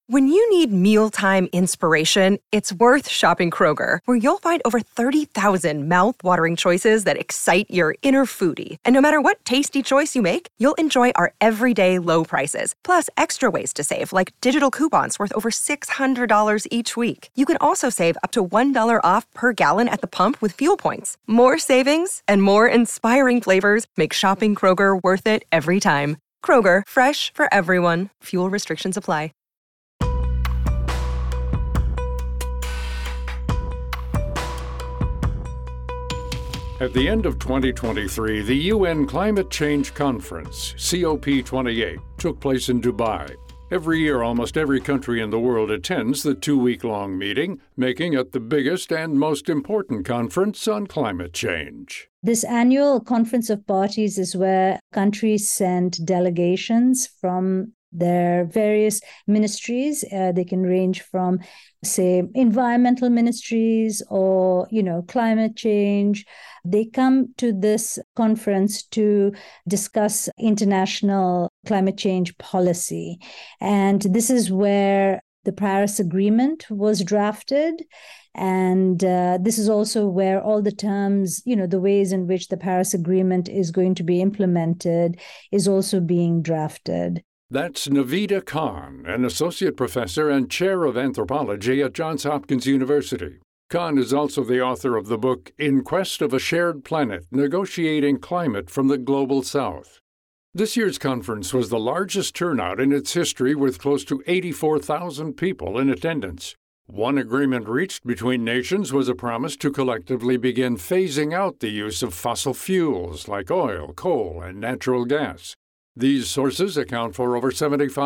When you need mealtime inspiration, it's worth shopping Kroger, where you'll find over 30,000 mouth-watering choices that excite your inner foodie. And no matter what tasty choice you make, you'll enjoy our everyday low prices, plus extra ways to save, like digital coupons worth over $600 each week. You can also save up to $1 off per gallon at the pump with fuel points. More savings and more inspiring flavors make shopping Kroger worth it every time. Kroger, fresh for everyone. Fuel restrictions apply. At the end of 2023, the UN Climate Change Conference, COP28, took place in Dubai. Every year, almost every country in the world attends the 2-week-long meeting, making it the biggest and most important conference on climate change. This annual Conference of Parties is where countries send delegations from their various ministries. They can range from, say, environmental ministries or, climate change. They come to this conference to discuss international climate change policy. And this is where the Paris Agreement was drafted. And this is also where all the terms, the ways in which the Paris Agreement is going to be implemented is also being drafted. That's Navita Khan, an associate professor and chair of anthropology at Johns Hopkins University. Khan is also the author of the book In Quest of a Shared Planet, Negotiating Climate from the Global South. This year's conference was the largest turnout in its history, with close to 84,000 people in attendance. One agreement reached between nations was a promise to collectively begin phasing out the use of fossil fuels like oil, coal, and natural gas. These sources account for over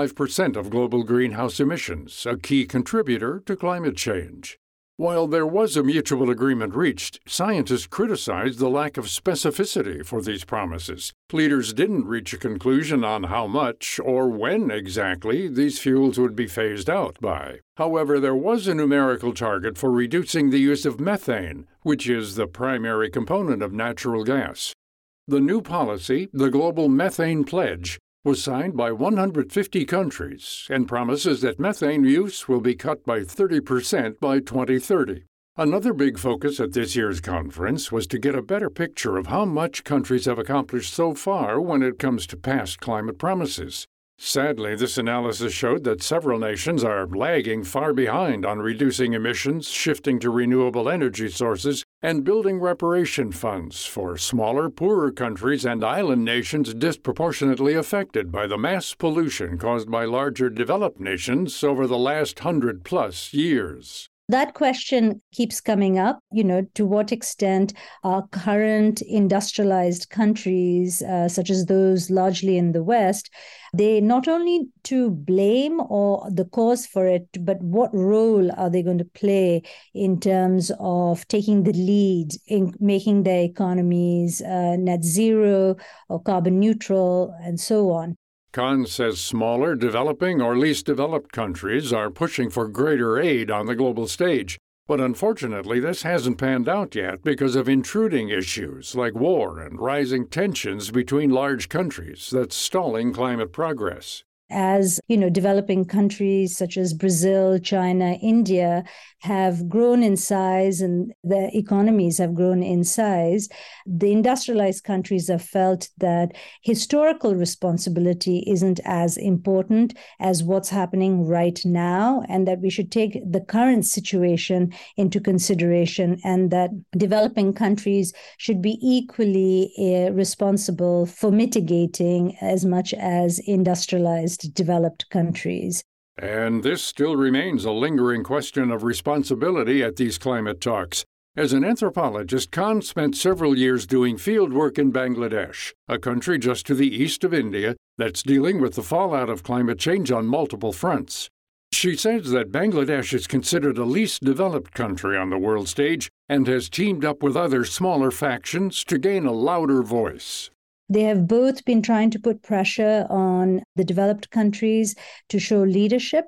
75% of global greenhouse emissions, a key contributor to climate change. While there was a mutual agreement reached, scientists criticized the lack of specificity for these promises. Leaders didn't reach a conclusion on how much or when exactly these fuels would be phased out by. However, there was a numerical target for reducing the use of methane, which is the primary component of natural gas. The new policy, the Global Methane Pledge, was signed by 150 countries and promises that methane use will be cut by 30% by 2030. Another big focus at this year's conference was to get a better picture of how much countries have accomplished so far when it comes to past climate promises. Sadly, this analysis showed that several nations are lagging far behind on reducing emissions, shifting to renewable energy sources, and building reparation funds for smaller, poorer countries and island nations disproportionately affected by the mass pollution caused by larger developed nations over the last 100+ years. That question keeps coming up, to what extent are current industrialized countries, such as those largely in the West, they not only to blame or the cause for it, but what role are they going to play in terms of taking the lead in making their economies net zero or carbon neutral and so on? Khan says smaller, developing, or least developed countries are pushing for greater aid on the global stage. But unfortunately, this hasn't panned out yet because of intruding issues like war and rising tensions between large countries that's stalling climate progress. As, developing countries such as Brazil, China, India have grown in size and their economies have grown in size, the industrialized countries have felt that historical responsibility isn't as important as what's happening right now, and that we should take the current situation into consideration, and that developing countries should be equally responsible for mitigating as much as industrialized developed countries. And this still remains a lingering question of responsibility at these climate talks. As an anthropologist, Khan spent several years doing field work in Bangladesh, a country just to the east of India that's dealing with the fallout of climate change on multiple fronts. She says that Bangladesh is considered a least developed country on the world stage and has teamed up with other smaller factions to gain a louder voice. They have both been trying to put pressure on the developed countries to show leadership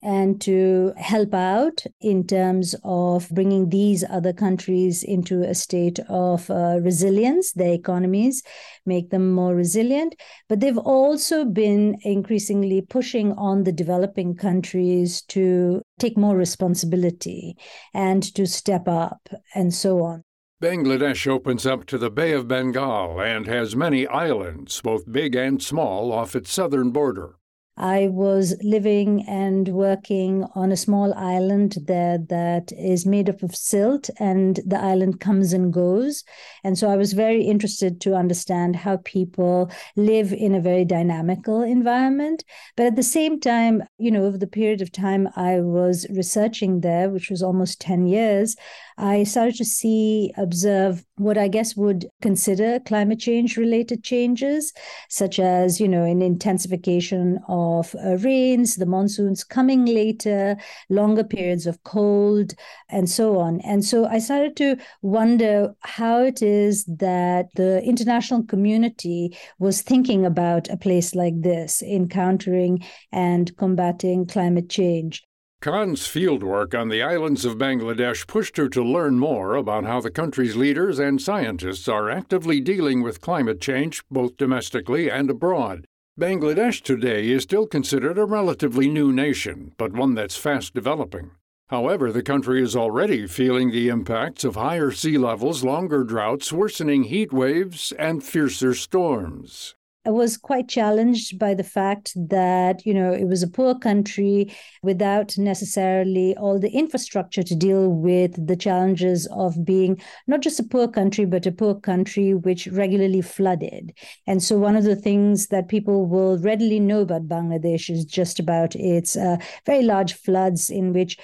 and to help out in terms of bringing these other countries into a state of resilience, their economies, make them more resilient. But they've also been increasingly pushing on the developing countries to take more responsibility and to step up and so on. Bangladesh opens up to the Bay of Bengal and has many islands, both big and small, off its southern border. I was living and working on a small island there that is made up of silt, and the island comes and goes. And so I was very interested to understand how people live in a very dynamical environment. But at the same time, over the period of time I was researching there, which was almost 10 years, I started to observe what I guess would consider climate change related changes, such as, an intensification of rains, the monsoons coming later, longer periods of cold, and so on. And so I started to wonder how it is that the international community was thinking about a place like this in countering and combating climate change. Khan's fieldwork on the islands of Bangladesh pushed her to learn more about how the country's leaders and scientists are actively dealing with climate change, both domestically and abroad. Bangladesh today is still considered a relatively new nation, but one that's fast developing. However, the country is already feeling the impacts of higher sea levels, longer droughts, worsening heat waves, and fiercer storms. I was quite challenged by the fact that, it was a poor country without necessarily all the infrastructure to deal with the challenges of being not just a poor country, but a poor country which regularly flooded. And so one of the things that people will readily know about Bangladesh is just about its very large floods in which,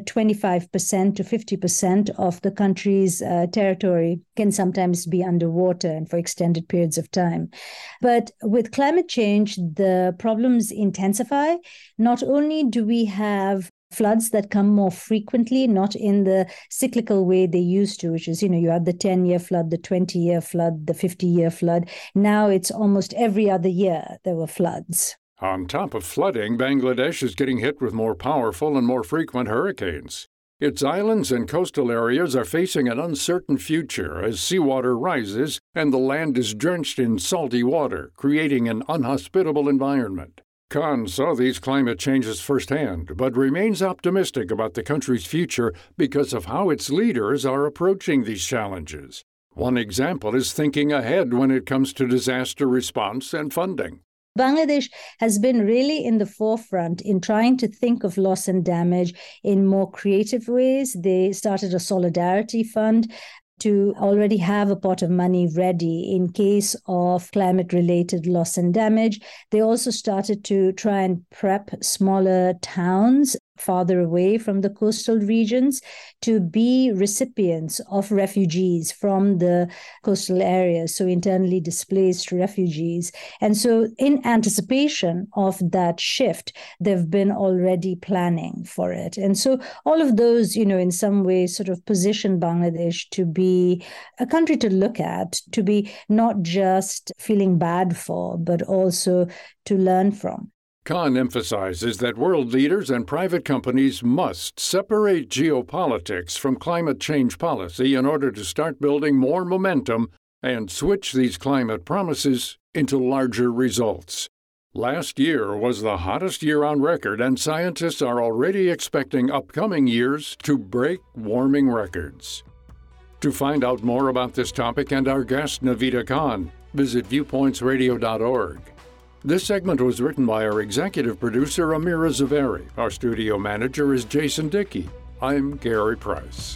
25% to 50% of the country's territory can sometimes be underwater and for extended periods of time. But with climate change, the problems intensify. Not only do we have floods that come more frequently, not in the cyclical way they used to, which is, you had the 10-year flood, the 20-year flood, the 50-year flood. Now it's almost every other year there were floods. On top of flooding, Bangladesh is getting hit with more powerful and more frequent hurricanes. Its islands and coastal areas are facing an uncertain future as seawater rises and the land is drenched in salty water, creating an unhospitable environment. Khan saw these climate changes firsthand, but remains optimistic about the country's future because of how its leaders are approaching these challenges. One example is thinking ahead when it comes to disaster response and funding. Bangladesh has been really in the forefront in trying to think of loss and damage in more creative ways. They started a solidarity fund to already have a pot of money ready in case of climate-related loss and damage. They also started to try and prep smaller towns farther away from the coastal regions to be recipients of refugees from the coastal areas, so internally displaced refugees. And so in anticipation of that shift, they've been already planning for it. And so all of those, in some ways sort of position Bangladesh to be a country to look at, to be not just feeling bad for, but also to learn from. Khan emphasizes that world leaders and private companies must separate geopolitics from climate change policy in order to start building more momentum and switch these climate promises into larger results. Last year was the hottest year on record, and scientists are already expecting upcoming years to break warming records. To find out more about this topic and our guest, Navita Khan, visit viewpointsradio.org. This segment was written by our executive producer, Amira Zaveri. Our studio manager is Jason Dickey. I'm Gary Price.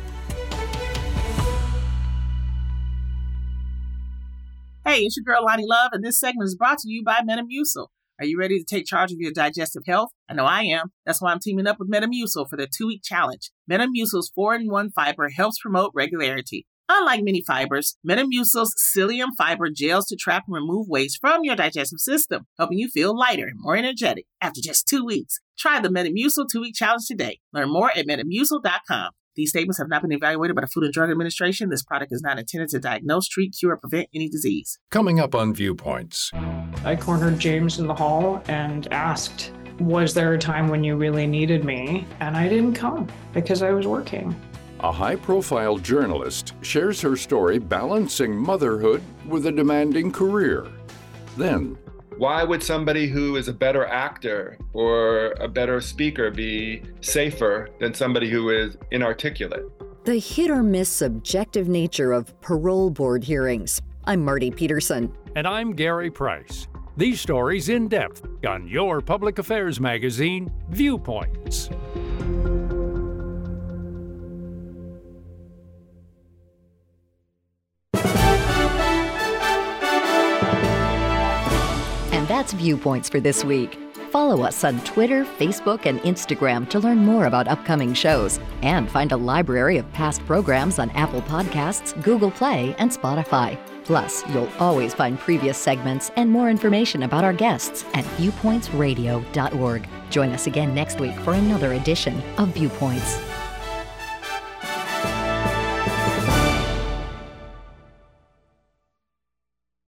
Hey, it's your girl Lonnie Love, and this segment is brought to you by Metamucil. Are you ready to take charge of your digestive health? I know I am. That's why I'm teaming up with Metamucil for the 2-week challenge. Metamucil's 4-in-1 fiber helps promote regularity. Unlike many fibers, Metamucil's psyllium fiber gels to trap and remove waste from your digestive system, helping you feel lighter and more energetic after just 2 weeks. Try the Metamucil 2-week challenge today. Learn more at Metamucil.com. These statements have not been evaluated by the Food and Drug Administration. This product is not intended to diagnose, treat, cure, or prevent any disease. Coming up on Viewpoints. I cornered James in the hall and asked, Was there a time when you really needed me? And I didn't come because I was working. A high-profile journalist shares her story balancing motherhood with a demanding career. Then, why would somebody who is a better actor or a better speaker be safer than somebody who is inarticulate? The hit-or-miss subjective nature of parole board hearings. I'm Marty Peterson. And I'm Gary Price. These stories in depth on your public affairs magazine, Viewpoints. And that's Viewpoints for this week. Follow us on Twitter, Facebook, and Instagram to learn more about upcoming shows and find a library of past programs on Apple Podcasts, Google Play, and Spotify. Plus, you'll always find previous segments and more information about our guests at viewpointsradio.org. Join us again next week for another edition of Viewpoints.